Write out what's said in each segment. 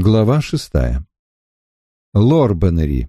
Глава 6. Лорбенери.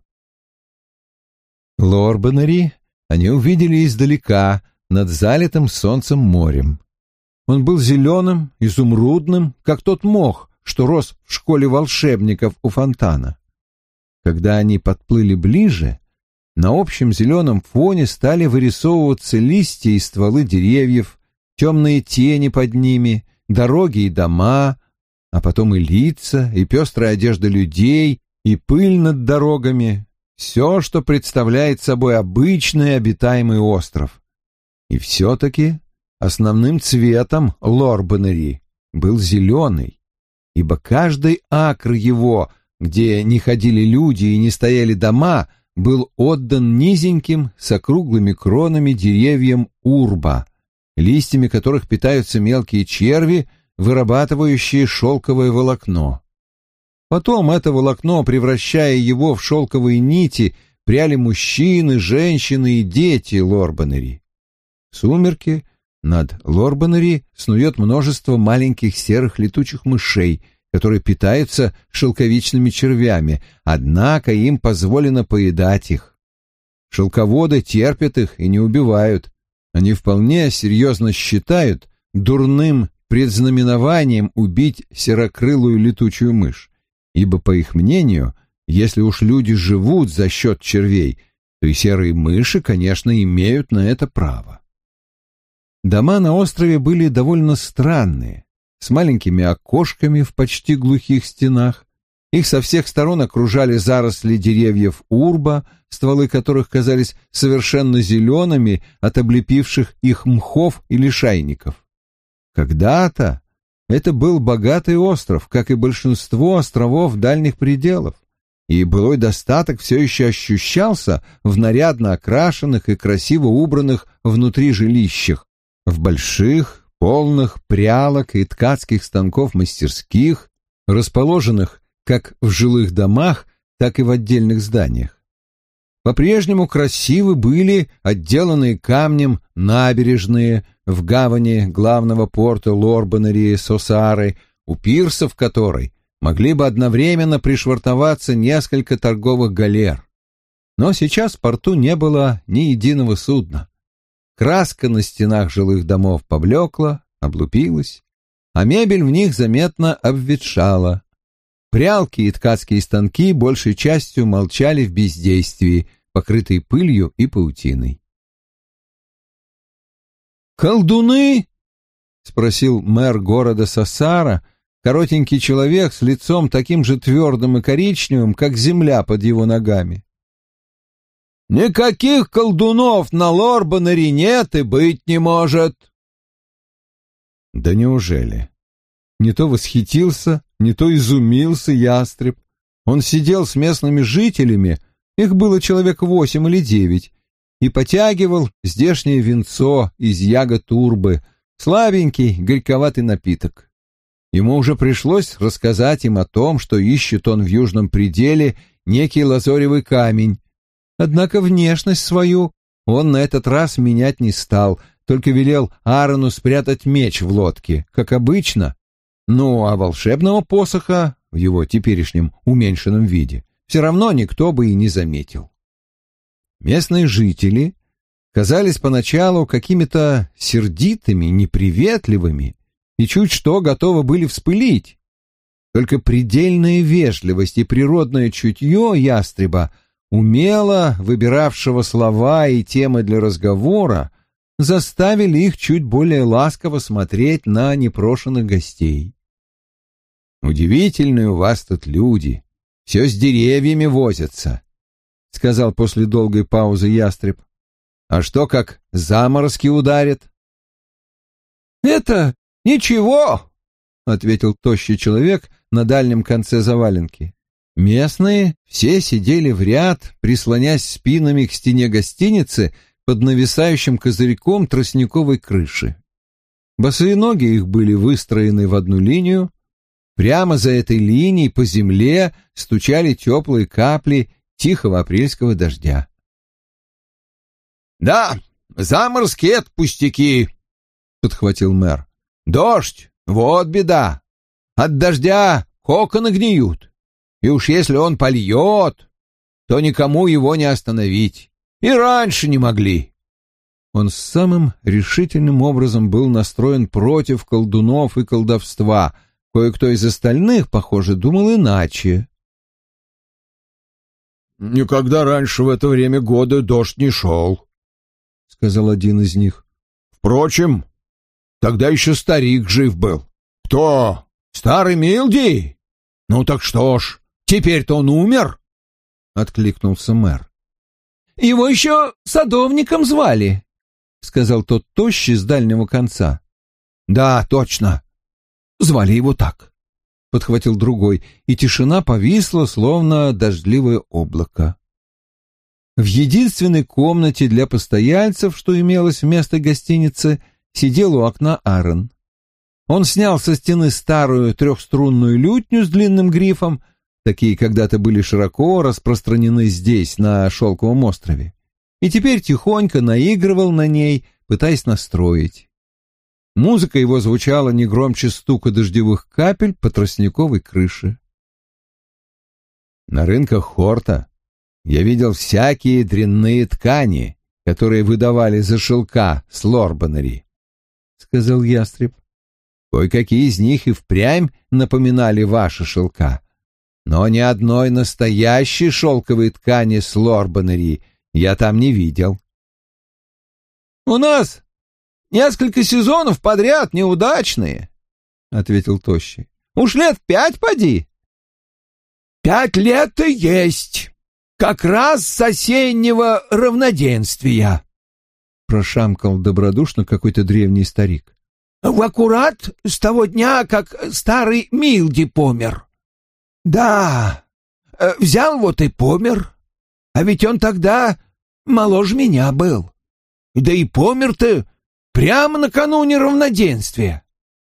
Лорбенери они увидели издалека, над залитым солнцем морем. Он был зеленым, изумрудным, как тот мох, что рос в школе волшебников у фонтана. Когда они подплыли ближе, на общем зеленом фоне стали вырисовываться листья и стволы деревьев, темные тени под ними, дороги и дома, а потом и лица, и пестрая одежда людей, и пыль над дорогами, все, что представляет собой обычный обитаемый остров. И все-таки основным цветом Лорбенери был зеленый, ибо каждый акр его, где не ходили люди и не стояли дома, был отдан низеньким с округлыми кронами деревьям урба, листьями которых питаются мелкие черви, вырабатывающие шелковое волокно. Потом это волокно, превращая его в шелковые нити, пряли мужчины, женщины и дети Лорбенери. В сумерки над Лорбенери снует множество маленьких серых летучих мышей, которые питаются шелковичными червями, однако им позволено поедать их. Шелководы терпят их и не убивают. Они вполне серьезно считают дурным предзнаменованием убить серокрылую летучую мышь, ибо, по их мнению, если уж люди живут за счет червей, то и серые мыши, конечно, имеют на это право. Дома на острове были довольно странные, с маленькими окошками в почти глухих стенах. Их со всех сторон окружали заросли деревьев урба, стволы которых казались совершенно зелеными от облепивших их мхов и лишайников. Когда-то это был богатый остров, как и большинство островов дальних пределов, и былой достаток все еще ощущался в нарядно окрашенных и красиво убранных внутри жилищах, в больших, полных прялок и ткацких станков мастерских, расположенных как в жилых домах, так и в отдельных зданиях. По-прежнему красивы были отделанные камнем набережные в гавани главного порта Лорбенери Сосары, у пирсов которой могли бы одновременно пришвартоваться несколько торговых галер. Но сейчас в порту не было ни единого судна. Краска на стенах жилых домов поблекла, облупилась, а мебель в них заметно обветшала. Прялки и ткацкие станки большей частью молчали в бездействии, покрытые пылью и паутиной. «Колдуны?» — спросил мэр города Сосара, коротенький человек с лицом таким же твердым и коричневым, как земля под его ногами. «Никаких колдунов на Лорбенери нет и быть не может». «Да неужели?» Не то восхитился, не то изумился ястреб. Он сидел с местными жителями, их было человек 8 или 9, и потягивал здешнее винцо из ягод урбы, слабенький, горьковатый напиток. Ему уже пришлось рассказать им о том, что ищет он в южном пределе некий лазоревый камень. Однако внешность свою он на этот раз менять не стал, только велел Аарону спрятать меч в лодке, как обычно. Ну, а волшебного посоха в его теперешнем уменьшенном виде все равно никто бы и не заметил. Местные жители казались поначалу какими-то сердитыми, неприветливыми и чуть что готовы были вспылить. Только предельная вежливость и природное чутье ястреба, умело выбиравшего слова и темы для разговора, заставили их чуть более ласково смотреть на непрошенных гостей. «Удивительные у вас тут люди, все с деревьями возятся», — сказал после долгой паузы ястреб. «А что, как заморозки ударят?» «Это ничего», — ответил тощий человек на дальнем конце заваленки. Местные все сидели в ряд, прислонясь спинами к стене гостиницы под нависающим козырьком тростниковой крыши. Босые ноги их были выстроены в одну линию. Прямо за этой линией по земле стучали теплые капли тихого апрельского дождя. «Да, заморозки — это пустяки», — подхватил мэр. «Дождь — вот беда. От дождя коконы гниют. И уж если он польет, то никому его не остановить. И раньше не могли». Он самым решительным образом был настроен против колдунов и колдовства. Кое-кто из остальных, похоже, думал иначе. «Никогда раньше в это время года дождь не шел», — сказал один из них. «Впрочем, тогда еще старик жив был». «Кто? Старый Милди? Ну так что ж, теперь-то он умер», — откликнулся мэр. «Его еще садовником звали», — сказал тот тощий с дальнего конца. «Да, точно. Звали его так», — подхватил другой, и тишина повисла, словно дождливое облако. В единственной комнате для постояльцев, что имелось вместо гостиницы, сидел у окна Аарон. Он снял со стены старую трехструнную лютню с длинным грифом, такие когда-то были широко распространены здесь, на Шелковом острове, и теперь тихонько наигрывал на ней, пытаясь настроить. Музыка его звучала не громче стука дождевых капель по тростниковой крыше. На рынках Хорта я видел всякие дрянные ткани, которые выдавали за шелка с Лорбанери, — сказал ястреб. Кое-какие из них и впрямь напоминали ваши шелка, но ни одной настоящей шелковой ткани с Лорбанери я там не видел. «У нас несколько сезонов подряд неудачные», — ответил Тощий. «Уж лет 5 поди». 5 лет и есть, как раз с осеннего равноденствия», — прошамкал добродушно какой-то древний старик. «В аккурат с того дня, как старый Милди помер. Да, взял вот и помер, а ведь он тогда моложе меня был. Да и помер-то прямо накануне равноденствия».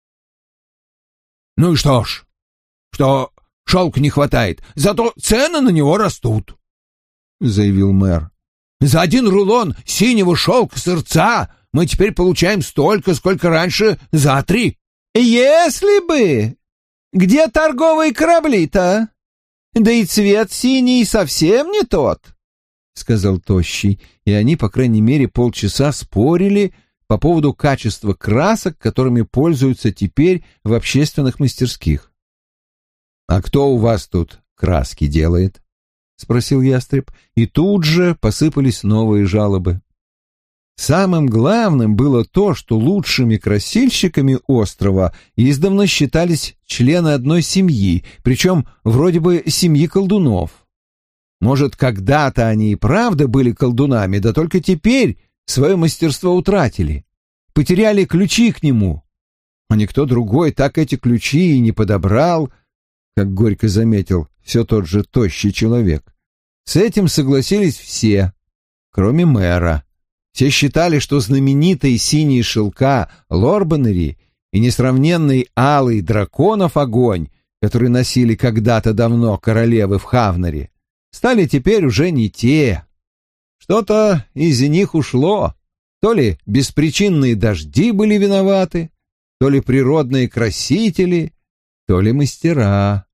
«Ну и что ж, что шелка не хватает, зато цены на него растут», — заявил мэр. «За 1 рулон синего шелка сырца мы теперь получаем столько, сколько раньше за 3. «Если бы! Где торговые корабли-то? Да и цвет синий совсем не тот», — сказал Тощий, и они, по крайней мере, полчаса спорили по поводу качества красок, которыми пользуются теперь в общественных мастерских. «А кто у вас тут краски делает?» — спросил ястреб, и тут же посыпались новые жалобы. Самым главным было то, что лучшими красильщиками острова издавна считались члены одной семьи, причем вроде бы семьи колдунов. Может, когда-то они и правда были колдунами, да только теперь свое мастерство утратили, потеряли ключи к нему. А никто другой так эти ключи и не подобрал, как горько заметил все тот же тощий человек. С этим согласились все, кроме мэра. Все считали, что знаменитые синие шелка Лорбанери и несравненный алый драконов огонь, который носили когда-то давно королевы в Хавнаре, стали теперь уже не те. Что-то из них ушло. То ли беспричинные дожди были виноваты, то ли природные красители, то ли мастера.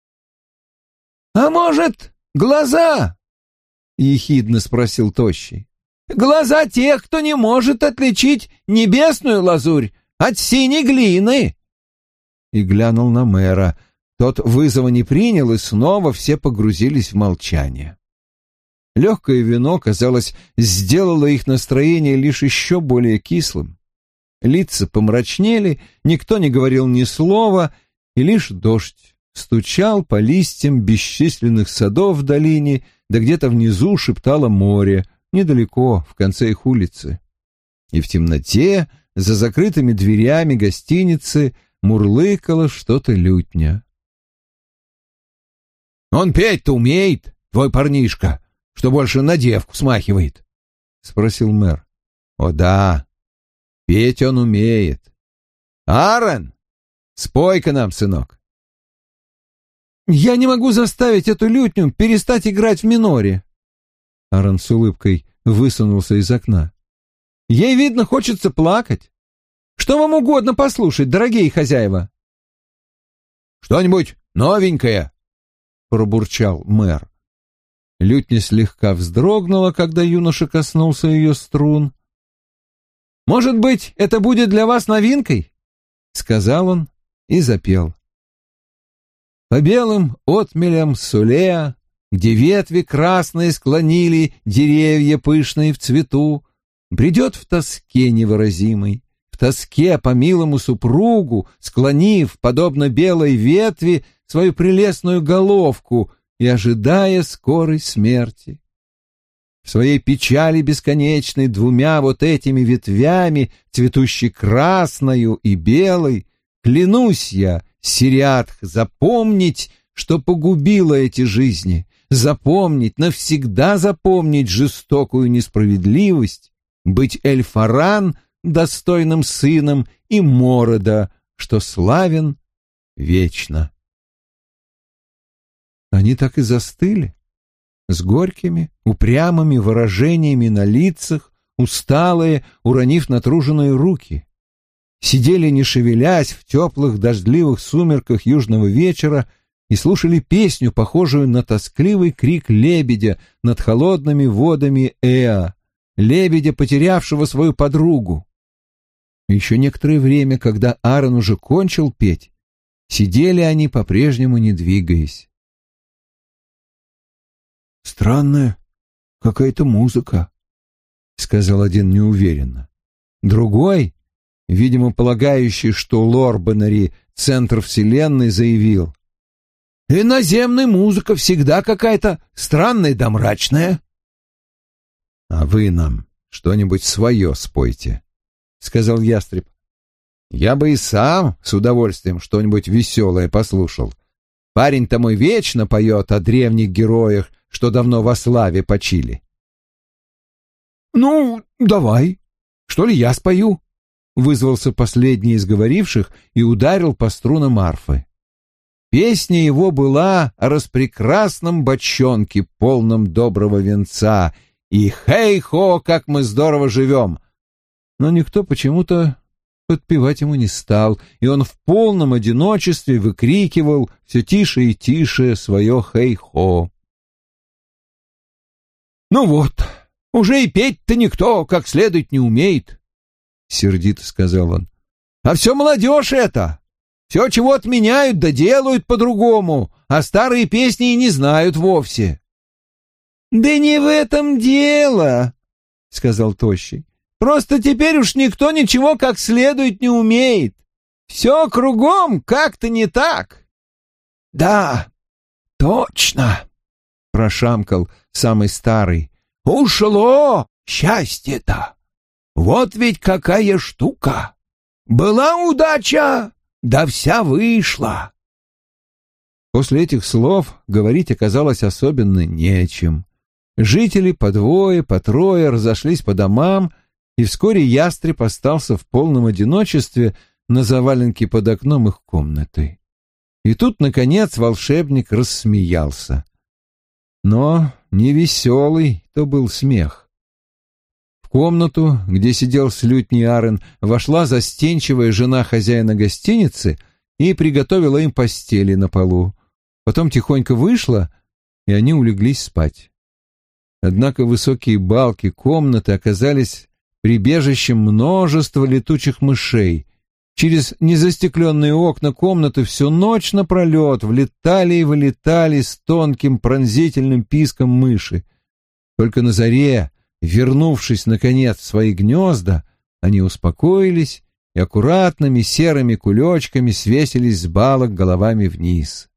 «А может, глаза?» — ехидно спросил Тощий. «Глаза тех, кто не может отличить небесную лазурь от синей глины!» И глянул на мэра. Тот вызова не принял, и снова все погрузились в молчание. Легкое вино, казалось, сделало их настроение лишь еще более кислым. Лица помрачнели, никто не говорил ни слова, и лишь дождь стучал по листьям бесчисленных садов в долине, да где-то внизу шептало море, недалеко, в конце их улицы. И в темноте, за закрытыми дверями гостиницы, мурлыкало что-то лютня. «Он петь-то умеет, твой парнишка, что больше на девку смахивает?» — спросил мэр. «О да, петь он умеет. Аарон, спой-ка нам, сынок». «Я не могу заставить эту лютню перестать играть в миноре». Аарон с улыбкой высунулся из окна. «Ей, видно, хочется плакать. Что вам угодно послушать, дорогие хозяева?» Что-нибудь новенькое?» — пробурчал мэр. Лютня слегка вздрогнула, когда юноша коснулся ее струн. «Может быть, это будет для вас новинкой?» — сказал он и запел. По белым отмелям Сулея, где ветви красные склонили деревья пышные в цвету, бредет в тоске невыразимой, в тоске по милому супругу, склонив, подобно белой ветви, свою прелестную головку и ожидая скорой смерти. В своей печали бесконечной двумя вот этими ветвями, цветущей красною и белой, клянусь я, Сириатх, запомнить, что погубило эти жизни, запомнить, навсегда запомнить жестокую несправедливость, быть Эльфаран достойным сыном и Морода, что славен вечно. Они так и застыли, с горькими, упрямыми выражениями на лицах, усталые, уронив натруженные руки. Сидели, не шевелясь, в теплых дождливых сумерках южного вечера и слушали песню, похожую на тоскливый крик лебедя над холодными водами Эа, лебедя, потерявшего свою подругу. Еще некоторое время, когда Аарон уже кончил петь, сидели они, по-прежнему не двигаясь. «Странная какая-то музыка», — сказал один неуверенно. Другой, видимо, полагающий, что Лорбанари — центр вселенной, заявил: «Иноземная музыка всегда какая-то странная да мрачная». «А вы нам что-нибудь свое спойте», — сказал ястреб. «Я бы и сам с удовольствием что-нибудь веселое послушал. Парень-то мой вечно поет о древних героях, что давно во славе почили». «Ну, давай. Что ли я спою?» — вызвался последний из говоривших и ударил по струнам арфы. Песня его была о распрекрасном бочонке, полном доброго венца, и «Хей-хо, как мы здорово живем!» Но никто почему-то подпевать ему не стал, и он в полном одиночестве выкрикивал все тише и тише свое «Хей-хо». «Ну вот, уже и петь-то никто как следует не умеет», — сердито сказал он. «А все молодежь это! Все, чего отменяют, да делают по-другому, а старые песни и не знают вовсе». «Да не в этом дело», — сказал Тощий. «Просто теперь уж никто ничего как следует не умеет. Все кругом как-то не так». «Да, точно», — прошамкал самый старый. «Ушло счастье-то! Вот ведь какая штука! Была удача, да вся вышла!» После этих слов говорить оказалось особенно нечем. Жители по двое, по трое разошлись по домам, и вскоре ястреб остался в полном одиночестве на заваленке под окном их комнаты. И тут, наконец, волшебник рассмеялся. Но невеселый то был смех. В комнату, где сидел с лютней Аарон, вошла застенчивая жена хозяина гостиницы и приготовила им постели на полу. Потом тихонько вышла, и они улеглись спать. Однако высокие балки комнаты оказались прибежищем множества летучих мышей. Через незастекленные окна комнаты всю ночь напролет влетали и вылетали с тонким пронзительным писком мыши. Только на заре, вернувшись, наконец, в свои гнезда, они успокоились и аккуратными серыми кулечками свесились с балок головами вниз.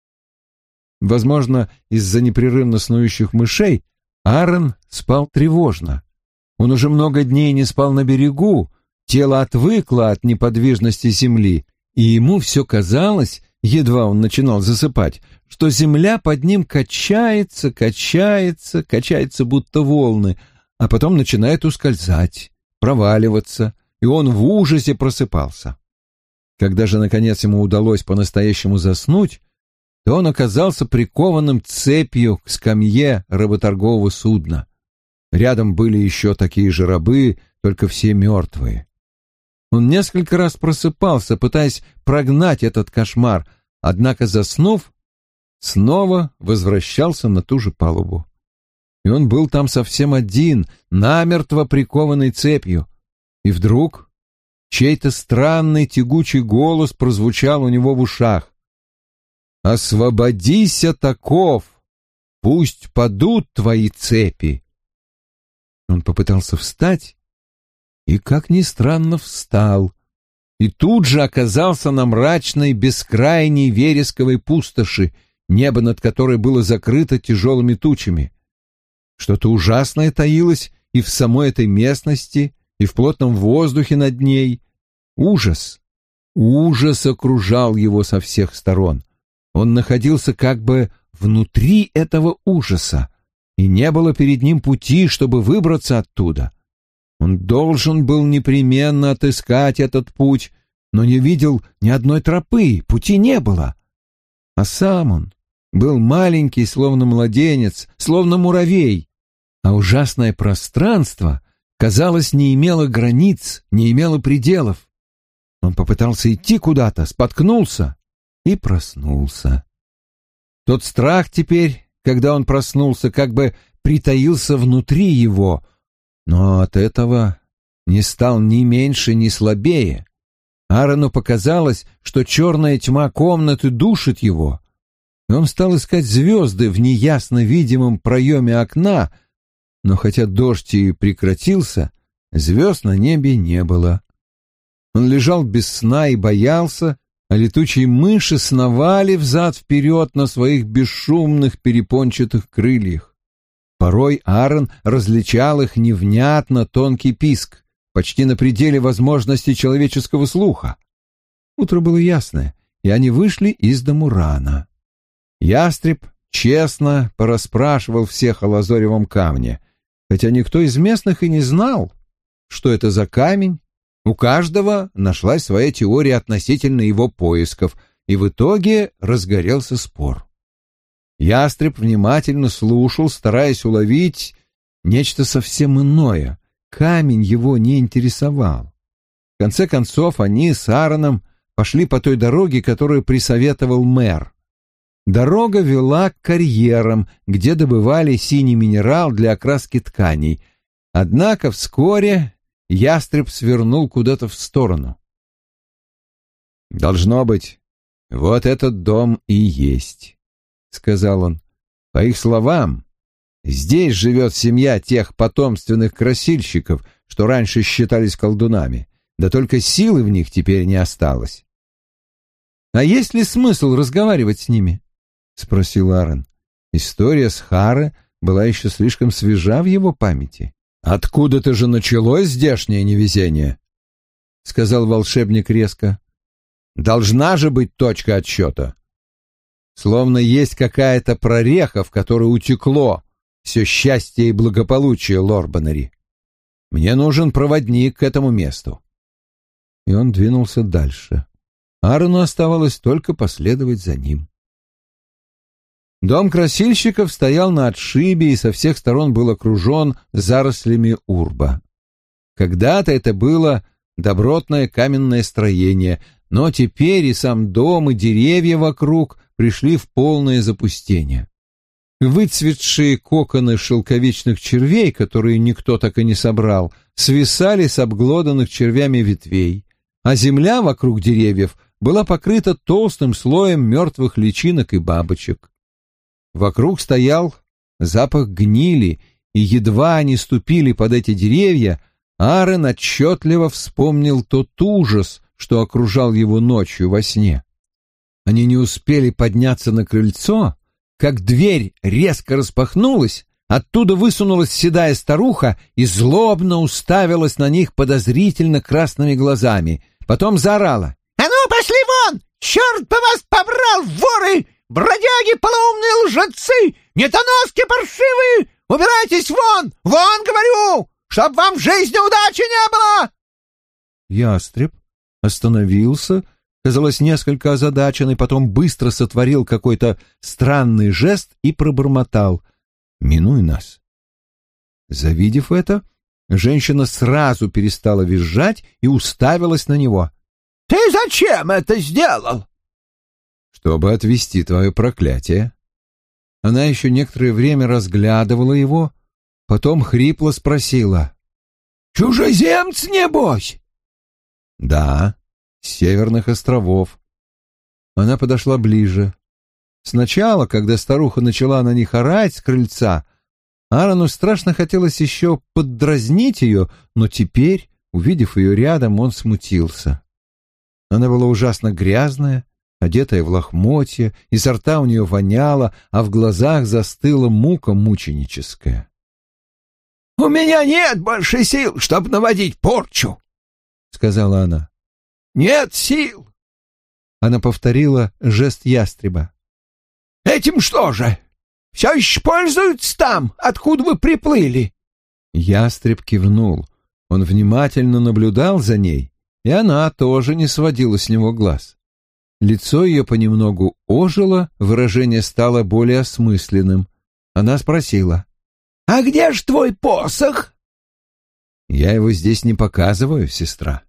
Возможно, из-за непрерывно снующих мышей Аарон спал тревожно. Он уже много дней не спал на берегу, тело отвыкло от неподвижности земли, и ему все казалось, едва он начинал засыпать, что земля под ним качается, качается, качается, будто волны, а потом начинает ускользать, проваливаться, и он в ужасе просыпался. Когда же, наконец, ему удалось по-настоящему заснуть, то он оказался прикованным цепью к скамье работоргового судна. Рядом были еще такие же рабы, только все мертвые. Он несколько раз просыпался, пытаясь прогнать этот кошмар, однако, заснув, снова возвращался на ту же палубу. И он был там совсем один, намертво прикованный цепью. И вдруг чей-то странный тягучий голос прозвучал у него в ушах. «Освободись от оков! Пусть падут твои цепи!» Он попытался встать и, как ни странно, встал, и тут же оказался на мрачной, бескрайней вересковой пустоши, небо над которой было закрыто тяжелыми тучами. Что-то ужасное таилось и в самой этой местности, и в плотном воздухе над ней. Ужас окружал его со всех сторон. Он находился как бы внутри этого ужаса, и не было перед ним пути, чтобы выбраться оттуда. Он должен был непременно отыскать этот путь, но не видел ни одной тропы, пути не было. А сам он был маленький, словно младенец, словно муравей, а ужасное пространство, казалось, не имело границ, не имело пределов. Он попытался идти куда-то, споткнулся и проснулся. Тот страх теперь, когда он проснулся, как бы притаился внутри его, но от этого не стал ни меньше, ни слабее. Аарону показалось, что черная тьма комнаты душит его, и он стал искать звезды в неясно видимом проеме окна, но хотя дождь и прекратился, звезд на небе не было. Он лежал без сна и боялся, а летучие мыши сновали взад-вперед на своих бесшумных перепончатых крыльях. Порой Аарон различал их невнятно тонкий писк, почти на пределе возможностей человеческого слуха. Утро было ясное, и они вышли из дому рано. Ястреб честно порасспрашивал всех о лазоревом камне, хотя никто из местных и не знал, что это за камень. У каждого нашлась своя теория относительно его поисков, и в итоге разгорелся спор. Ястреб внимательно слушал, стараясь уловить нечто совсем иное. Камень его не интересовал. В конце концов, они с Аароном пошли по той дороге, которую присоветовал мэр. Дорога вела к карьерам, где добывали синий минерал для окраски тканей. Однако вскоре ястреб свернул куда-то в сторону. «Должно быть, вот этот дом и есть», — сказал он. «По их словам, здесь живет семья тех потомственных красильщиков, что раньше считались колдунами, да только силы в них теперь не осталось». «А есть ли смысл разговаривать с ними?» — спросил Аарон. История с Харе была еще слишком свежа в его памяти. «Откуда-то же началось здешнее невезение», — сказал волшебник резко. «Должна же быть точка отсчета. Словно есть какая-то прореха, в которой утекло все счастье и благополучие Лорбанери. Мне нужен проводник к этому месту». И он двинулся дальше. Аарону оставалось только последовать за ним. Дом красильщиков стоял на отшибе и со всех сторон был окружен зарослями урба. Когда-то это было добротное каменное строение, но теперь и сам дом, и деревья вокруг пришли в полное запустение. Выцветшие коконы шелковичных червей, которые никто так и не собрал, свисали с обглоданных червями ветвей, а земля вокруг деревьев была покрыта толстым слоем мертвых личинок и бабочек. Вокруг стоял запах гнили, и едва они ступили под эти деревья, Аарон отчетливо вспомнил тот ужас, что окружал его ночью во сне. Они не успели подняться на крыльцо, как дверь резко распахнулась, оттуда высунулась седая старуха и злобно уставилась на них подозрительно красными глазами. Потом заорала: «А ну, пошли вон! Черт бы вас побрал, воры! Бродяги, полоумные лжецы! Недоноски паршивые! Убирайтесь вон! Вон, говорю! Чтоб вам в жизни удачи не было!» Ястреб остановился, казалось, несколько озадаченный, потом быстро сотворил какой-то странный жест и пробормотал: «Минуй нас». Завидев это, женщина сразу перестала визжать и уставилась на него. «Ты зачем это сделал?» чтобы отвести твое проклятие». Она еще некоторое время разглядывала его, потом хрипло спросила: «Чужеземц, небось?» «Да, с Северных островов». Она подошла ближе. Сначала, когда старуха начала на них орать с крыльца, Аарону страшно хотелось еще поддразнить ее, но теперь, увидев ее рядом, он смутился. Она была ужасно грязная, одетая в лохмотья, изо рта у нее воняло, а в глазах застыла мука мученическая. «У меня нет больше сил, чтобы наводить порчу», — сказала она. «Нет сил». Она повторила жест ястреба. «Этим что же? Все еще пользуются там, откуда вы приплыли?» Ястреб кивнул. Он внимательно наблюдал за ней, и она тоже не сводила с него глаз. Лицо ее понемногу ожило, выражение стало более осмысленным. Она спросила: «А где ж твой посох?» «Я его здесь не показываю, сестра».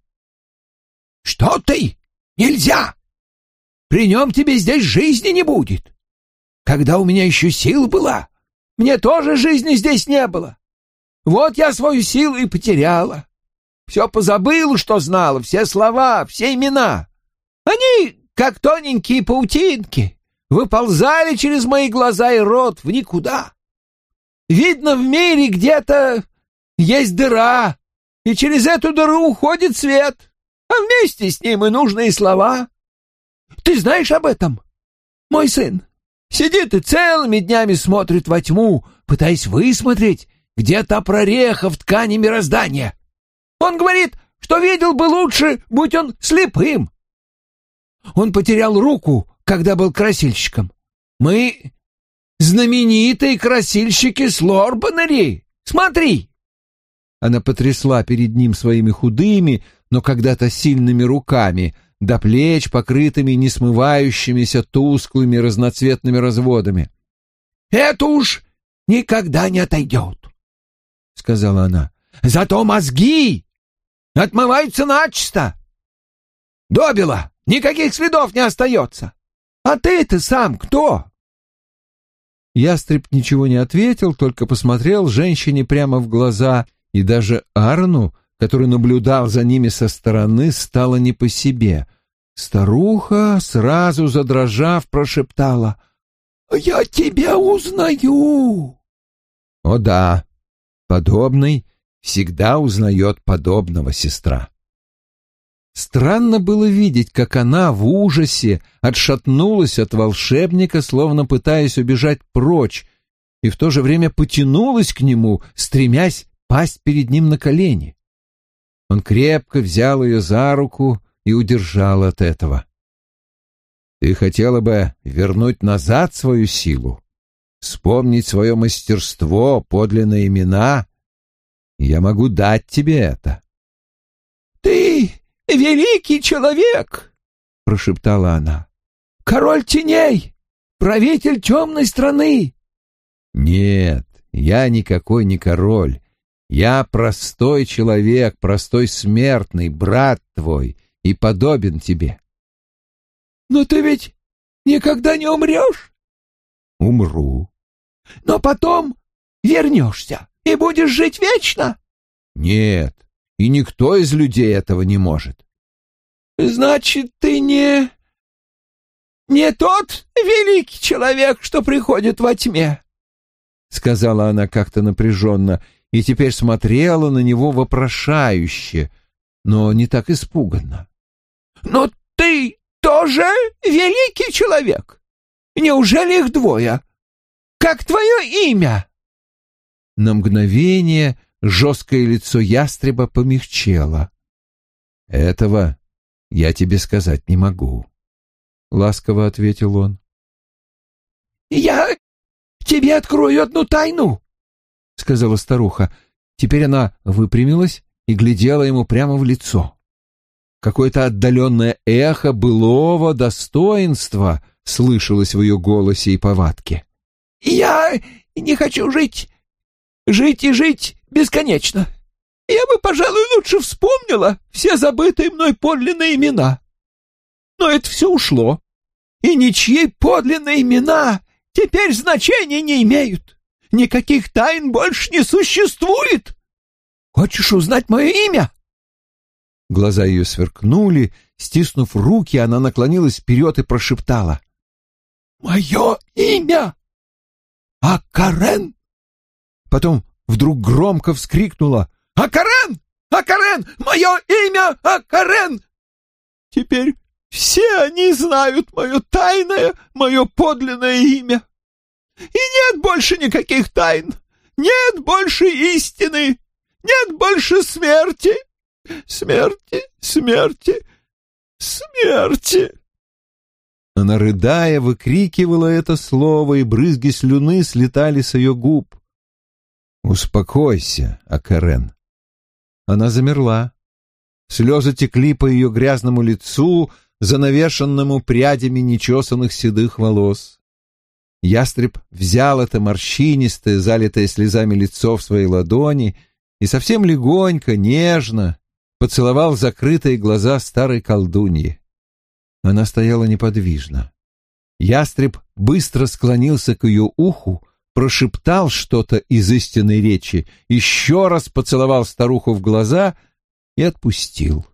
«Что ты? Нельзя! При нем тебе здесь жизни не будет. Когда у меня еще сила была, мне тоже жизни здесь не было. Вот я свою силу и потеряла. Все позабыла, что знала, все слова, все имена. Они, как тоненькие паутинки, выползали через мои глаза и рот в никуда. Видно, в мире где-то есть дыра, и через эту дыру уходит свет, а вместе с ним и нужные слова. Ты знаешь об этом? Мой сын сидит и целыми днями смотрит во тьму, пытаясь высмотреть, где та прореха в ткани мироздания. Он говорит, что видел бы лучше, будь он слепым. Он потерял руку, когда был красильщиком. Мы знаменитые красильщики с Лорбанери. Смотри!» Она потрясла перед ним своими худыми, но когда-то сильными руками, до плеч, покрытыми несмывающимися тусклыми разноцветными разводами. «Это уж никогда не отойдет», — сказала она. «Зато мозги отмываются начисто. Добила, никаких следов не остается. А ты-то сам кто?» Ястреб ничего не ответил, только посмотрел женщине прямо в глаза, и даже Аарону, который наблюдал за ними со стороны, стало не по себе. Старуха, сразу задрожав, прошептала: «Я тебя узнаю». «О да, подобный всегда узнает подобного, сестра». Странно было видеть, как она в ужасе отшатнулась от волшебника, словно пытаясь убежать прочь, и в то же время потянулась к нему, стремясь пасть перед ним на колени. Он крепко взял ее за руку и удержал от этого. «Ты хотела бы вернуть назад свою силу, вспомнить свое мастерство, подлинные имена? Я могу дать тебе это». «Ты великий человек!» — прошептала она. «Король теней, правитель темной страны!» «Нет, я никакой не король. Я простой человек, простой смертный, брат твой, и подобен тебе». «Но ты ведь никогда не умрешь?» «Умру». «Но потом вернешься и будешь жить вечно?» «Нет, и никто из людей этого не может». «Значит, ты не тот великий человек, что приходит во тьме?» — сказала она как-то напряженно, и теперь смотрела на него вопрошающе, но не так испуганно. «Но ты тоже великий человек? Неужели их двое? Как твое имя?» На мгновение жесткое лицо ястреба помягчело. «Этого я тебе сказать не могу», — ласково ответил он. «Я тебе открою одну тайну», — сказала старуха. Теперь она выпрямилась и глядела ему прямо в лицо. Какое-то отдаленное эхо былого достоинства слышалось в ее голосе и повадке. «Я не хочу жить и жить бесконечно. Я бы, пожалуй, лучше вспомнила все забытые мной подлинные имена. Но это все ушло, и ничьи подлинные имена теперь значения не имеют. Никаких тайн больше не существует. Хочешь узнать мое имя?» Глаза ее сверкнули. Стиснув руки, она наклонилась вперед и прошептала: «Мое имя Акарен!» Потом вдруг громко вскрикнула: «Акарен! Акарен! Мое имя Акарен! Теперь все они знают мое тайное, мое подлинное имя. И нет больше никаких тайн, нет больше истины, нет больше смерти, смерти, смерти, смерти!» Она, рыдая, выкрикивала это слово, и брызги слюны слетали с ее губ. «Успокойся, Акарен». Она замерла. Слезы текли по ее грязному лицу, занавешенному прядями нечесанных седых волос. Ястреб взял это морщинистое, залитое слезами лицо в свои ладони и совсем легонько, нежно поцеловал закрытые глаза старой колдуньи. Она стояла неподвижно. Ястреб быстро склонился к ее уху, прошептал что-то из истинной речи, еще раз поцеловал старуху в глаза и отпустил.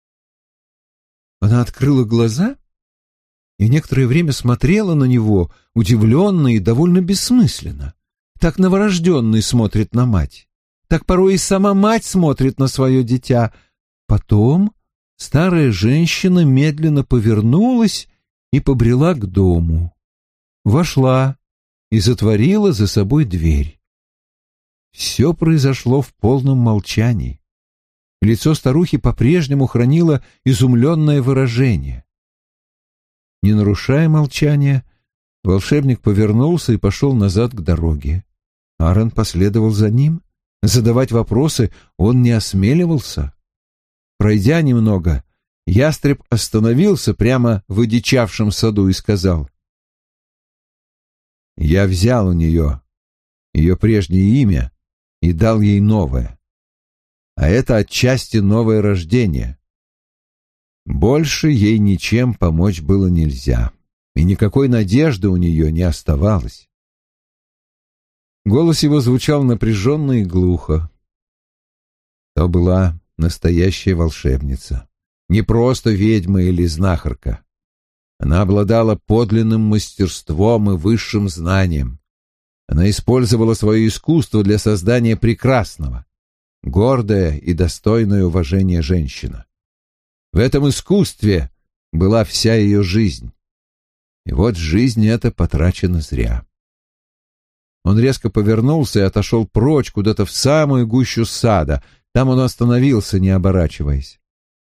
Она открыла глаза и некоторое время смотрела на него, удивленно и довольно бессмысленно. Так новорожденный смотрит на мать, так порой и сама мать смотрит на свое дитя. Потом старая женщина медленно повернулась и побрела к дому. Вошла и затворила за собой дверь. Все произошло в полном молчании. Лицо старухи по-прежнему хранило изумленное выражение. Не нарушая молчания, волшебник повернулся и пошел назад к дороге. Аарон последовал за ним. Задавать вопросы он не осмеливался. Пройдя немного, ястреб остановился прямо в одичавшем саду и сказал: «Я взял у нее ее прежнее имя и дал ей новое. А это отчасти новое рождение. Больше ей ничем помочь было нельзя, и никакой надежды у нее не оставалось». Голос его звучал напряженно и глухо. То была настоящая волшебница, не просто ведьма или знахарка. Она обладала подлинным мастерством и высшим знанием. Она использовала свое искусство для создания прекрасного, гордая и достойная уважения женщина. В этом искусстве была вся ее жизнь. И вот жизнь эта потрачена зря. Он резко повернулся и отошел прочь куда-то в самую гущу сада. Там он остановился, не оборачиваясь.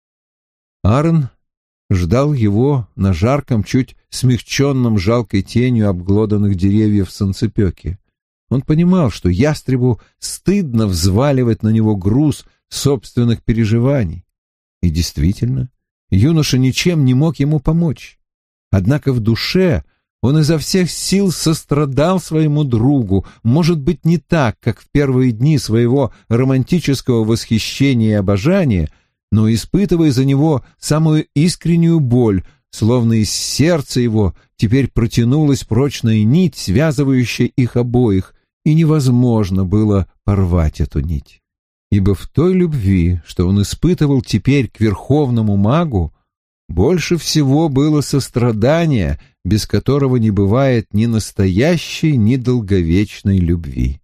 Аарон ждал его на жарком, чуть смягченном жалкой тенью обглоданных деревьев санцепёке. Он понимал, что ястребу стыдно взваливать на него груз собственных переживаний. И действительно, юноша ничем не мог ему помочь. Однако в душе он изо всех сил сострадал своему другу, может быть, не так, как в первые дни своего романтического восхищения и обожания, но испытывая за него самую искреннюю боль, словно из сердца его теперь протянулась прочная нить, связывающая их обоих, и невозможно было порвать эту нить. Ибо в той любви, что он испытывал теперь к верховному магу, больше всего было сострадания, без которого не бывает ни настоящей, ни долговечной любви.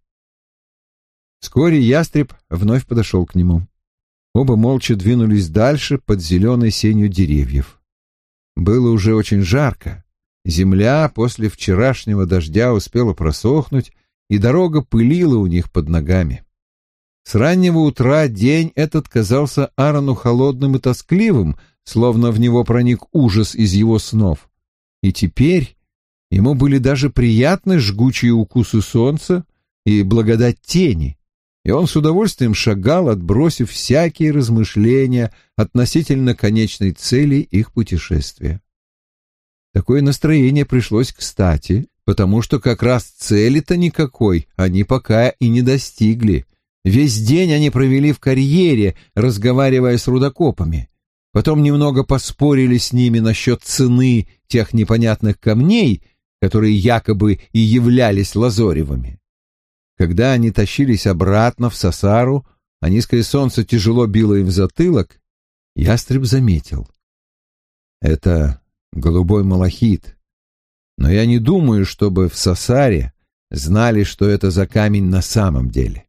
Вскоре ястреб вновь подошел к нему. Оба молча двинулись дальше под зеленой сенью деревьев. Было уже очень жарко. Земля после вчерашнего дождя успела просохнуть, и дорога пылила у них под ногами. С раннего утра день этот казался Аарону холодным и тоскливым, словно в него проник ужас из его снов. И теперь ему были даже приятны жгучие укусы солнца и благодать тени, и он с удовольствием шагал, отбросив всякие размышления относительно конечной цели их путешествия. Такое настроение пришлось кстати, потому что как раз цели-то никакой они пока и не достигли. Весь день они провели в карьере, разговаривая с рудокопами. Потом немного поспорили с ними насчет цены тех непонятных камней, которые якобы и являлись лазоревыми. Когда они тащились обратно в Сасару, а низкое солнце тяжело било им в затылок, ястреб заметил: это голубой малахит, но я не думаю, чтобы в Сасаре знали, что это за камень на самом деле.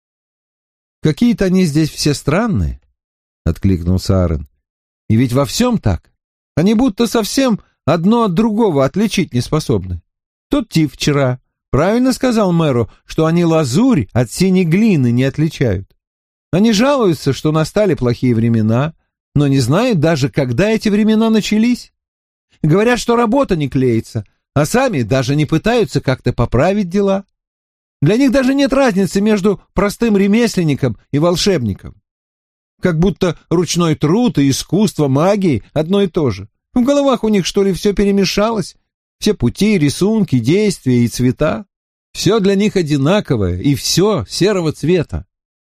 «Какие-то они здесь все странные», — откликнулся Аарон. «И ведь во всем так. Они будто совсем одно от другого отличить не способны. Тот тип вчера правильно сказал мэру, что они лазурь от синей глины не отличают. Они жалуются, что настали плохие времена, но не знают даже, когда эти времена начались. Говорят, что работа не клеится, а сами даже не пытаются как-то поправить дела. Для них даже нет разницы между простым ремесленником и волшебником. Как будто ручной труд и искусство магии одно и то же. В головах у них, что ли, все перемешалось? Все пути, рисунки, действия и цвета. Все для них одинаковое, и все серого цвета.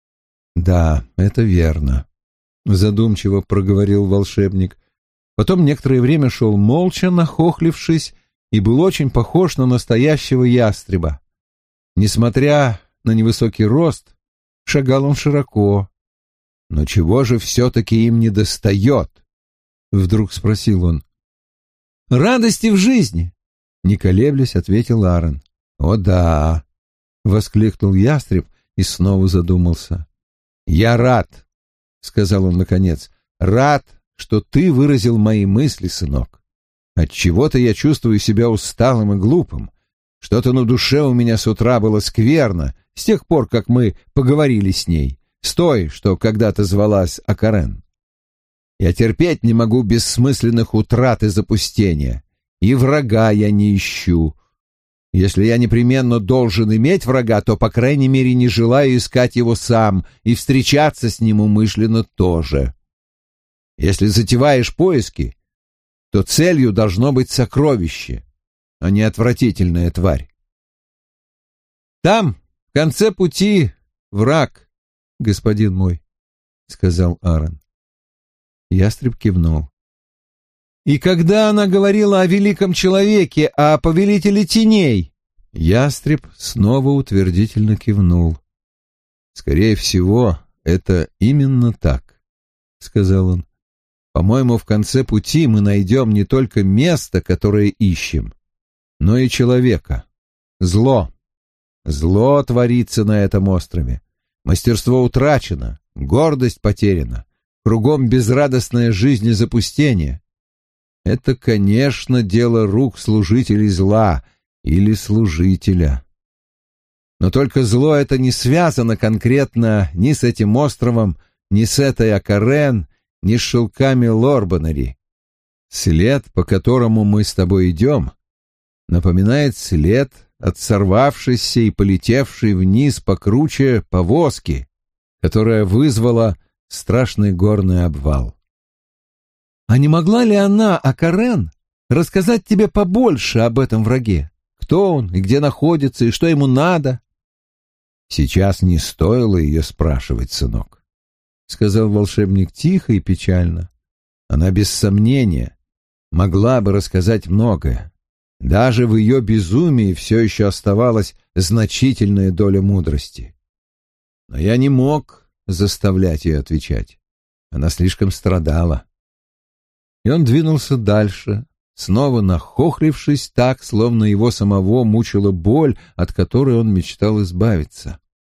«Да, это верно», — задумчиво проговорил волшебник. Потом некоторое время шел молча, нахохлившись, и был очень похож на настоящего ястреба. Несмотря на невысокий рост, шагал он широко. «Но чего же все-таки им недостает?» — вдруг спросил он. «Радости в жизни», — не колеблясь, ответил Аарон. «О да!» — воскликнул ястреб и снова задумался. «Я рад», — сказал он наконец, — «рад, что ты выразил мои мысли, сынок. Отчего-то я чувствую себя усталым и глупым. Что-то на душе у меня с утра было скверно, с тех пор, как мы поговорили с ней, с той, что когда-то звалась Акарен. Я терпеть не могу бессмысленных утрат и запустения, и врага я не ищу. Если я непременно должен иметь врага, то, по крайней мере, не желаю искать его сам и встречаться с ним умышленно тоже. Если затеваешь поиски, то целью должно быть сокровище, а не отвратительная тварь. «Там, в конце пути, враг, господин мой», — сказал Аарон. Ястреб кивнул. «И когда она говорила о великом человеке, о повелителе теней?» Ястреб снова утвердительно кивнул. «Скорее всего, это именно так», — сказал он. «По-моему, в конце пути мы найдем не только место, которое ищем, но и человека. Зло. Зло творится на этом острове. Мастерство утрачено, гордость потеряна, кругом безрадостная жизнь и запустение. Это, конечно, дело рук служителей зла или служителя. Но только зло это не связано конкретно ни с этим островом, ни с этой Акарен, ни с шелками Лорбанари. След, по которому мы с тобой идем, напоминает след от сорвавшейся и полетевшей вниз покруче повозки, которая вызвала страшный горный обвал. «А не могла ли она, Акарен, рассказать тебе побольше об этом враге? Кто он и где находится, и что ему надо?» «Сейчас не стоило ее спрашивать, сынок», — сказал волшебник тихо и печально. «Она без сомнения могла бы рассказать многое. Даже в ее безумии все еще оставалась значительная доля мудрости. Но я не мог заставлять ее отвечать. Она слишком страдала». И он двинулся дальше, снова нахохлившись так, словно его самого мучила боль, от которой он мечтал избавиться.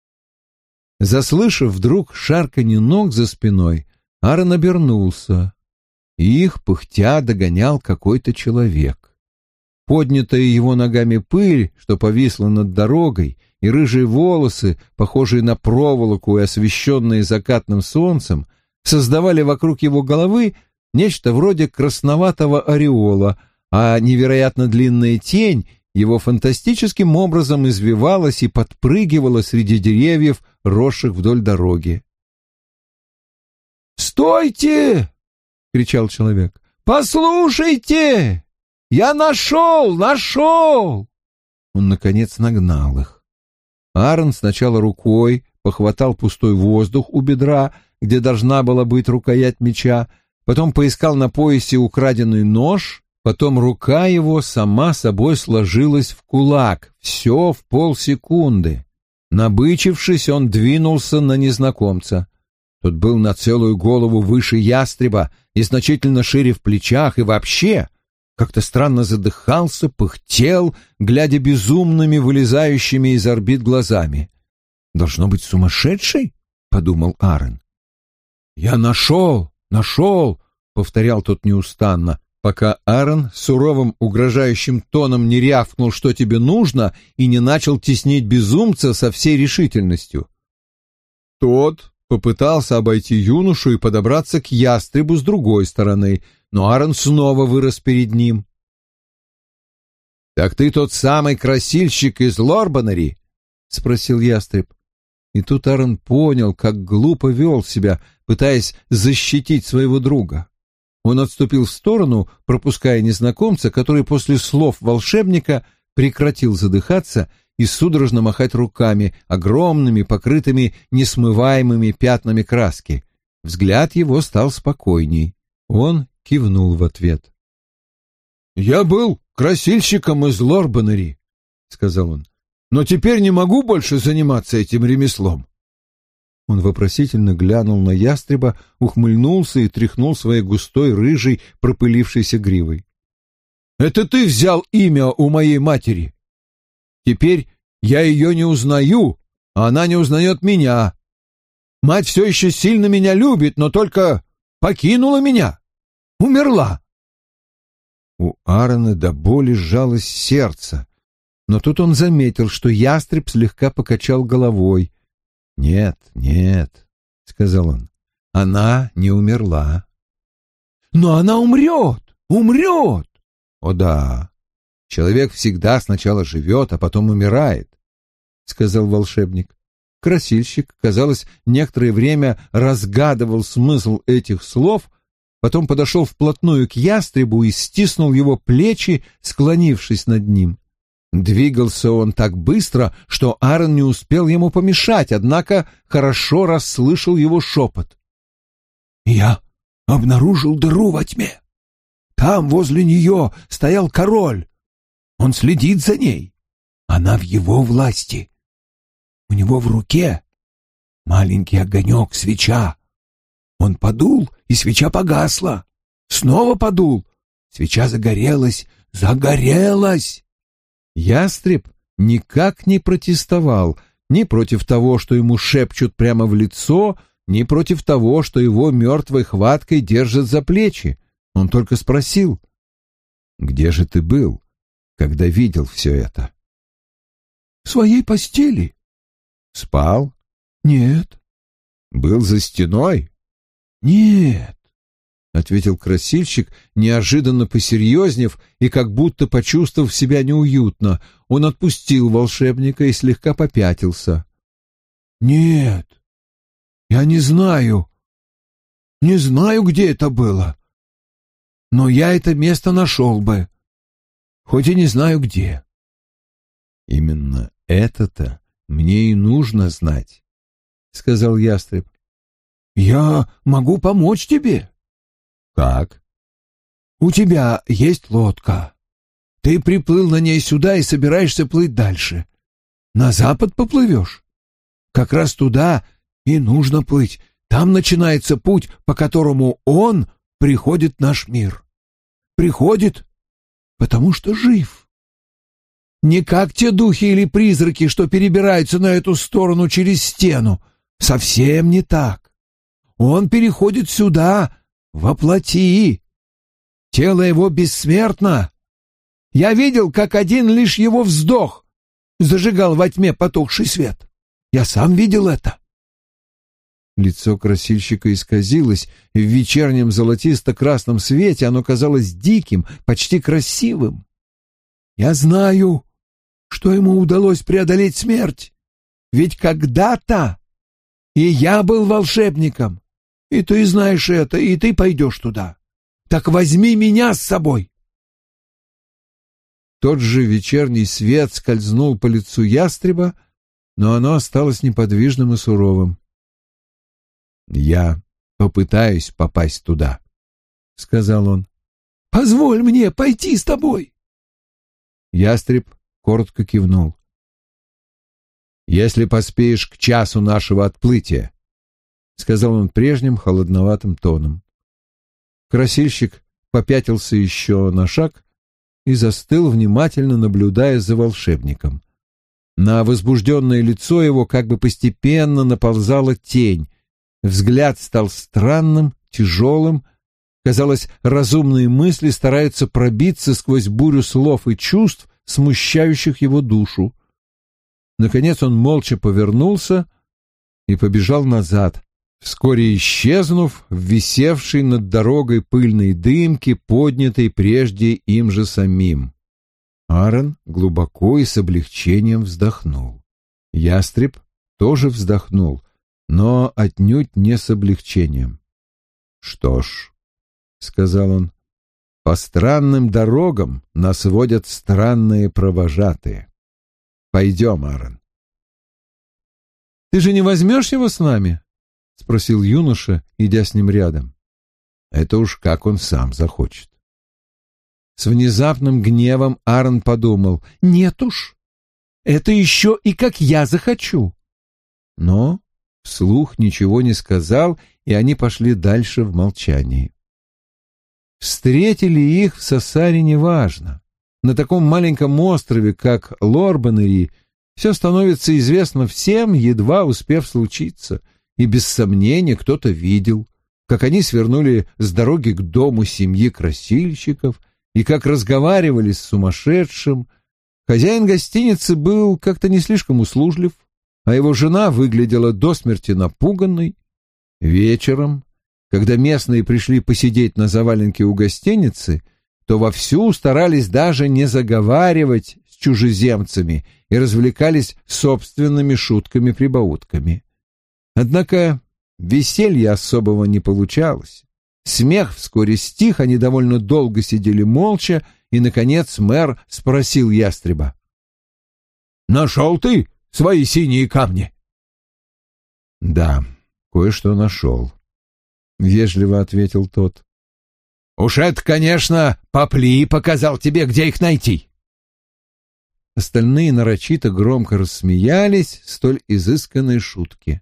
Заслышав вдруг шарканье ног за спиной, Аарон обернулся, и их, пыхтя, догонял какой-то человек. Поднятая его ногами пыль, что повисла над дорогой, и рыжие волосы, похожие на проволоку и освещенные закатным солнцем, создавали вокруг его головы нечто вроде красноватого ореола, а невероятно длинная тень его фантастическим образом извивалась и подпрыгивала среди деревьев, росших вдоль дороги. «Стойте!» — кричал человек. «Послушайте! Я нашел! Он, наконец, нагнал их. Аарон сначала рукой похватал пустой воздух у бедра, где должна была быть рукоять меча, потом поискал на поясе украденный нож, потом рука его сама собой сложилась в кулак, все в полсекунды. Набычившись, он двинулся на незнакомца. Тот был на целую голову выше ястреба и значительно шире в плечах, и вообще как-то странно задыхался, пыхтел, глядя безумными, вылезающими из орбит глазами. «Должно быть сумасшедший?» — подумал Аарон. «Я нашел!» — повторял тот неустанно, пока Аарон суровым угрожающим тоном не рявкнул, что тебе нужно, и не начал теснить безумца со всей решительностью. Тот попытался обойти юношу и подобраться к ястребу с другой стороны, но Аарон снова вырос перед ним. «Так ты тот самый красильщик из Лорбанери?» — спросил ястреб. И тут Аарон понял, как глупо вел себя, пытаясь защитить своего друга. Он отступил в сторону, пропуская незнакомца, который после слов волшебника прекратил задыхаться и судорожно махать руками, огромными, покрытыми несмываемыми пятнами краски. Взгляд его стал спокойней. Он кивнул в ответ. «Я был красильщиком из Лорбанери», — сказал он, — «но теперь не могу больше заниматься этим ремеслом». Он вопросительно глянул на ястреба, ухмыльнулся и тряхнул своей густой, рыжей, пропылившейся гривой. «Это ты взял имя у моей матери? Теперь я ее не узнаю, а она не узнает меня. Мать все еще сильно меня любит, но только покинула меня. Умерла». У Аарона до боли сжалось сердце, но тут он заметил, что ястреб слегка покачал головой. «Нет, нет», — сказал он, — «она не умерла». «Но она умрет! «О да, человек всегда сначала живет, а потом умирает», — сказал волшебник. Красильщик, казалось, некоторое время разгадывал смысл этих слов, потом подошел вплотную к ястребу и стиснул его плечи, склонившись над ним. Двигался он так быстро, что Аарон не успел ему помешать, однако хорошо расслышал его шепот. «Я обнаружил дыру во тьме. Там возле нее стоял король. Он следит за ней. Она в его власти. У него в руке маленький огонек, свеча. Он подул, и свеча погасла. Снова подул. Свеча загорелась. Ястреб никак не протестовал ни против того, что ему шепчут прямо в лицо, ни против того, что его мертвой хваткой держат за плечи. Он только спросил: «Где же ты был, когда видел все это?» «В своей постели». «Спал?» «Нет». «Был за стеной?» «Нет», — ответил красильщик, неожиданно посерьезнев и как будто почувствовав себя неуютно. Он отпустил волшебника и слегка попятился. «Нет, я не знаю, где это было, но я это место нашел бы, хоть и не знаю где». «Именно это-то мне и нужно знать», — сказал ястреб. «Я могу помочь тебе». «Как?» «У тебя есть лодка. Ты приплыл на ней сюда и собираешься плыть дальше. На запад поплывешь? Как раз туда и нужно плыть. Там начинается путь, по которому он приходит в наш мир. Приходит, потому что жив. Не как те духи или призраки, что перебираются на эту сторону через стену. Совсем не так. Он переходит сюда, во плоти. Тело его бессмертно. Я видел, как один лишь его вздох зажигал во тьме потухший свет. Я сам видел это». Лицо красильщика исказилось, и в вечернем золотисто-красном свете оно казалось диким, почти красивым. «Я знаю, что ему удалось преодолеть смерть, ведь когда-то и я был волшебником. И ты знаешь это, и ты пойдешь туда. Так возьми меня с собой». Тот же вечерний свет скользнул по лицу ястреба, но оно осталось неподвижным и суровым. «Я попытаюсь попасть туда», — сказал он. «Позволь мне пойти с тобой». Ястреб коротко кивнул. «Если поспеешь к часу нашего отплытия», — сказал он прежним холодноватым тоном. Красильщик попятился еще на шаг и застыл, внимательно наблюдая за волшебником. На возбужденное лицо его как бы постепенно наползала тень. Взгляд стал странным, тяжелым. Казалось, разумные мысли стараются пробиться сквозь бурю слов и чувств, смущающих его душу. Наконец он молча повернулся и побежал назад, вскоре исчезнув в висевшей над дорогой пыльной дымке, поднятой прежде им же самим. Аарон глубоко и с облегчением вздохнул. Ястреб тоже вздохнул, но отнюдь не с облегчением. «Что ж», — сказал он, — «по странным дорогам нас водят странные провожатые. Пойдем, Аарон». «Ты же не возьмешь его с нами?» — спросил юноша, идя с ним рядом. «Это уж как он сам захочет». С внезапным гневом Аарон подумал: «Нет уж, это еще и как я захочу». Но вслух ничего не сказал, и они пошли дальше в молчании. Встретили их в Сасаре неважно. На таком маленьком острове, как Лорбанери, все становится известно всем, едва успев случиться, и без сомнения кто-то видел, как они свернули с дороги к дому семьи красильщиков и как разговаривали с сумасшедшим. Хозяин гостиницы был как-то не слишком услужлив, а его жена выглядела до смерти напуганной. Вечером, когда местные пришли посидеть на заваленке у гостиницы, то вовсю старались даже не заговаривать с чужеземцами и развлекались собственными шутками-прибаутками. Однако веселья особого не получалось. Смех вскоре стих, они довольно долго сидели молча, и, наконец, мэр спросил ястреба: «Нашел ты свои синие камни?» «Да, кое-что нашел», — вежливо ответил тот. «Уж это, конечно, Попли показал тебе, где их найти». Остальные нарочито громко рассмеялись столь изысканной шутки.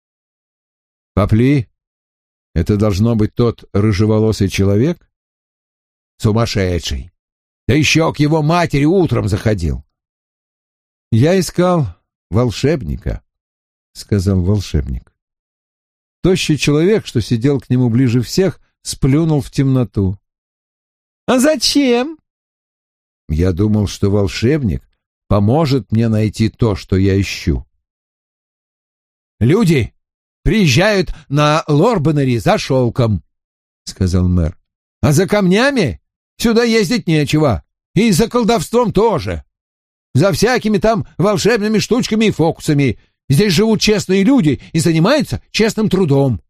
«Попли? Это должно быть тот рыжеволосый человек?» «Сумасшедший! Да еще к его матери утром заходил». «Я искал волшебника», — сказал волшебник. Тощий человек, что сидел к нему ближе всех, сплюнул в темноту. «А зачем?» «Я думал, что волшебник поможет мне найти то, что я ищу». «Люди приезжают на Лорбанери за шелком», — сказал мэр. «А за камнями сюда ездить нечего, и за колдовством тоже. За всякими там волшебными штучками и фокусами. Здесь живут честные люди и занимаются честным трудом».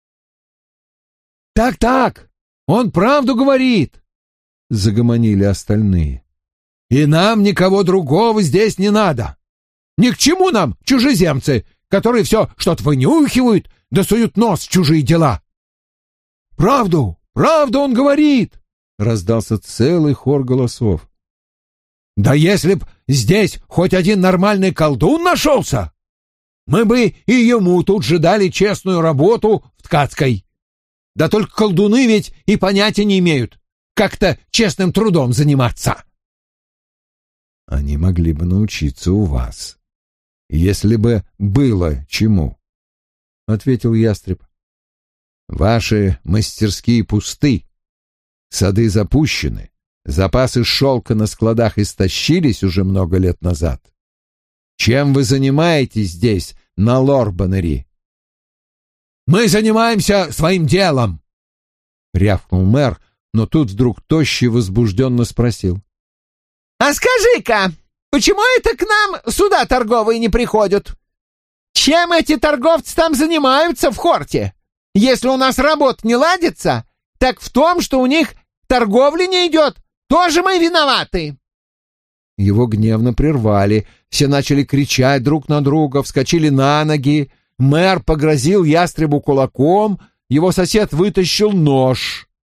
«Так, он правду говорит», — загомонили остальные. «И нам никого другого здесь не надо. Ни к чему нам чужеземцы, которые все что-то вынюхивают, да суют нос в чужие дела». «Правду он говорит», — раздался целый хор голосов. «Да если б здесь хоть один нормальный колдун нашелся, мы бы и ему тут же дали честную работу в ткацкой. Да только колдуны ведь и понятия не имеют, как-то честным трудом заниматься». «Они могли бы научиться у вас, если бы было чему», — ответил ястреб. «Ваши мастерские пусты, сады запущены, запасы шелка на складах истощились уже много лет назад. Чем вы занимаетесь здесь, на Лорбанери?» «Мы занимаемся своим делом», — рявкнул мэр, но тут вдруг Тощий возбужденно спросил: «А скажи-ка, почему это к нам суда торговые не приходят? Чем эти торговцы там занимаются в Хорте? Если у нас работа не ладится, так в том, что у них торговля не идет, тоже мы виноваты». Его гневно прервали, все начали кричать друг на друга, вскочили на ноги. Мэр погрозил ястребу кулаком, его сосед вытащил нож.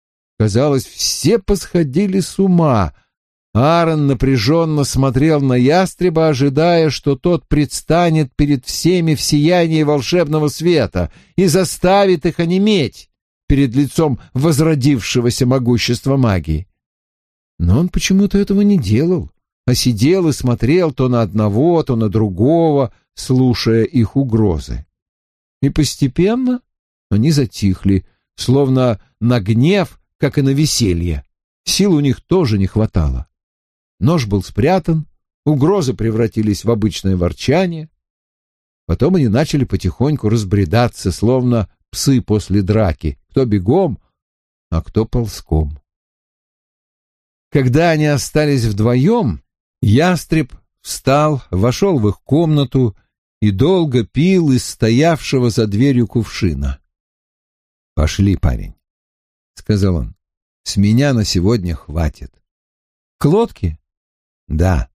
Казалось, все посходили с ума. Аарон напряженно смотрел на ястреба, ожидая, что тот предстанет перед всеми в сиянии волшебного света и заставит их онеметь перед лицом возродившегося могущества магии. Но он почему-то этого не делал, а сидел и смотрел то на одного, то на другого, слушая их угрозы. И постепенно они затихли, словно на гнев, как и на веселье. Сил у них тоже не хватало. Нож был спрятан, угрозы превратились в обычное ворчание. Потом они начали потихоньку разбредаться, словно псы после драки, кто бегом, а кто ползком. Когда они остались вдвоем, ястреб встал, вошел в их комнату и долго пил из стоявшего за дверью кувшина. «Пошли, парень», — сказал он, — «с меня на сегодня хватит». «К лодке?» «Да».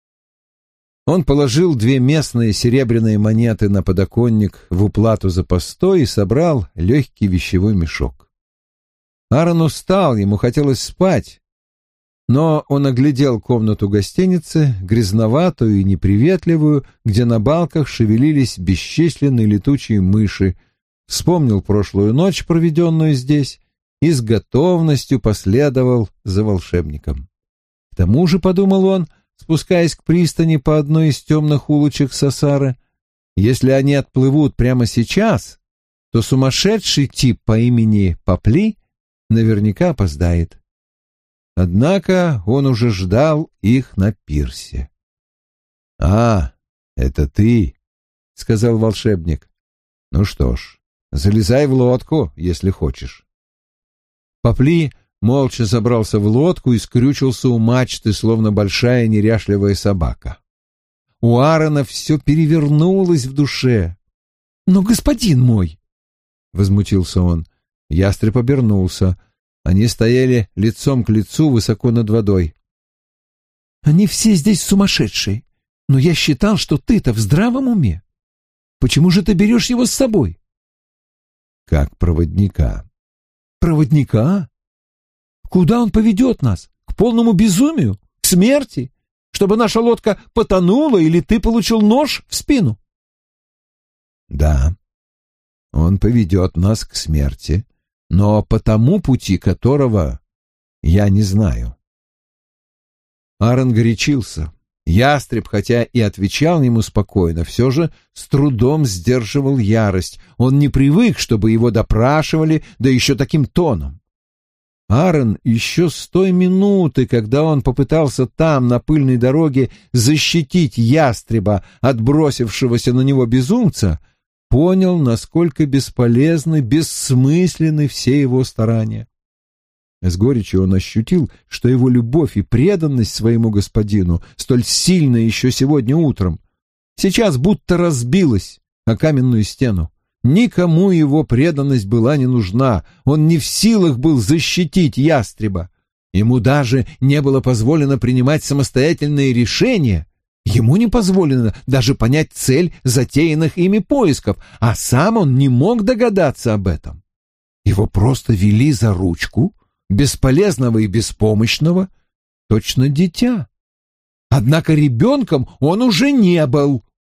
Он положил 2 местные серебряные монеты на подоконник в уплату за постой и собрал легкий вещевой мешок. Аарон устал, ему хотелось спать, но он оглядел комнату гостиницы, грязноватую и неприветливую, где на балках шевелились бесчисленные летучие мыши, вспомнил прошлую ночь, проведенную здесь, и с готовностью последовал за волшебником. К тому же, подумал он, спускаясь к пристани по одной из темных улочек Сасары, если они отплывут прямо сейчас, то сумасшедший тип по имени Попли наверняка опоздает. Однако он уже ждал их на пирсе. «А, это ты», — сказал волшебник. «Ну что ж, залезай в лодку, если хочешь». Попли молча забрался в лодку и скрючился у мачты, словно большая неряшливая собака. У Аарона все перевернулось в душе. «Но, господин мой!» — возмутился он. Ястреб обернулся. Они стояли лицом к лицу высоко над водой. «Они все здесь сумасшедшие, но я считал, что ты-то в здравом уме. Почему же ты берешь его с собой?» «Как проводника». «Проводника? Куда он поведет нас? К полному безумию? К смерти? Чтобы наша лодка потонула или ты получил нож в спину?» «Да, он поведет нас к смерти, но по тому пути которого я не знаю». Аарон горячился. Ястреб, хотя и отвечал ему спокойно, все же с трудом сдерживал ярость. Он не привык, чтобы его допрашивали, да еще таким тоном. Аарон еще с той минуты, когда он попытался там, на пыльной дороге, защитить ястреба от бросившегося на него безумца, понял, насколько бесполезны, бессмысленны все его старания. С горечью он ощутил, что его любовь и преданность своему господину, столь сильная еще сегодня утром, сейчас будто разбилась о каменную стену. Никому его преданность была не нужна, он не в силах был защитить ястреба. Ему даже не было позволено принимать самостоятельные решения. Ему не позволено даже понять цель затеянных ими поисков, а сам он не мог догадаться об этом. Его просто вели за ручку, бесполезного и беспомощного, точно дитя. Однако ребенком он уже не был.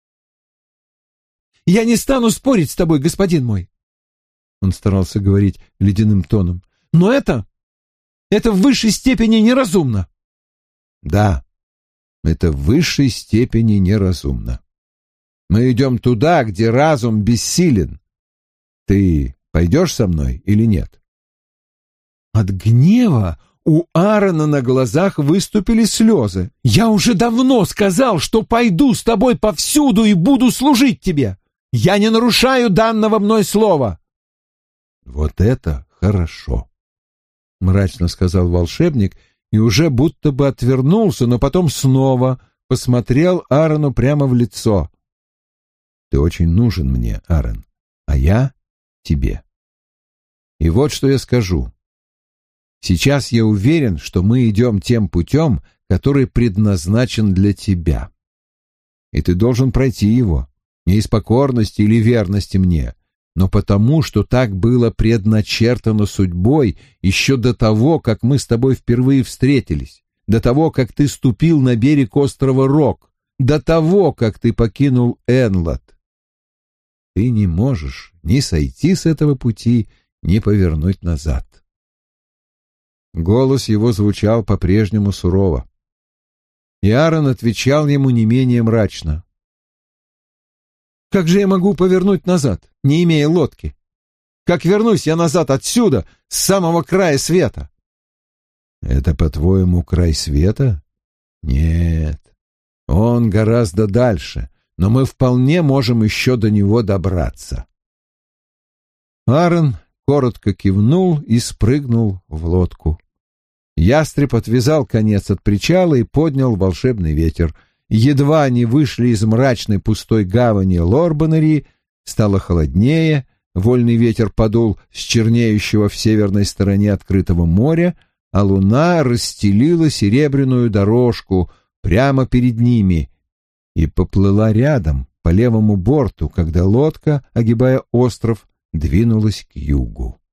«Я не стану спорить с тобой, господин мой», — он старался говорить ледяным тоном, — «но это в высшей степени неразумно». «Да, это в высшей степени неразумно. Мы идем туда, где разум бессилен. Ты пойдешь со мной или нет?» От гнева у Аарона на глазах выступили слезы. «Я уже давно сказал, что пойду с тобой повсюду и буду служить тебе. Я не нарушаю данного мной слова». «Вот это хорошо», — мрачно сказал волшебник и уже будто бы отвернулся, но потом снова посмотрел Аарону прямо в лицо. «Ты очень нужен мне, Аарон, а я тебе. И вот что я скажу. Сейчас я уверен, что мы идем тем путем, который предназначен для тебя. И ты должен пройти его, не из покорности или верности мне, но потому, что так было предначертано судьбой еще до того, как мы с тобой впервые встретились, до того, как ты ступил на берег острова Рок, до того, как ты покинул Энлот. Ты не можешь ни сойти с этого пути, ни повернуть назад. Голос его звучал по-прежнему сурово. И Аарон отвечал ему не менее мрачно. «Как же я могу повернуть назад, не имея лодки? Как вернусь я назад отсюда, с самого края света?» «Это, по-твоему, край света? Нет, он гораздо дальше, но мы вполне можем еще до него добраться». Аарон коротко кивнул и спрыгнул в лодку. Ястреб отвязал конец от причала и поднял волшебный ветер. Едва они вышли из мрачной пустой гавани Лорбанери, стало холоднее, вольный ветер подул с чернеющего в северной стороне открытого моря, а луна расстелила серебряную дорожку прямо перед ними и поплыла рядом, по левому борту, когда лодка, огибая остров, двинулась к югу.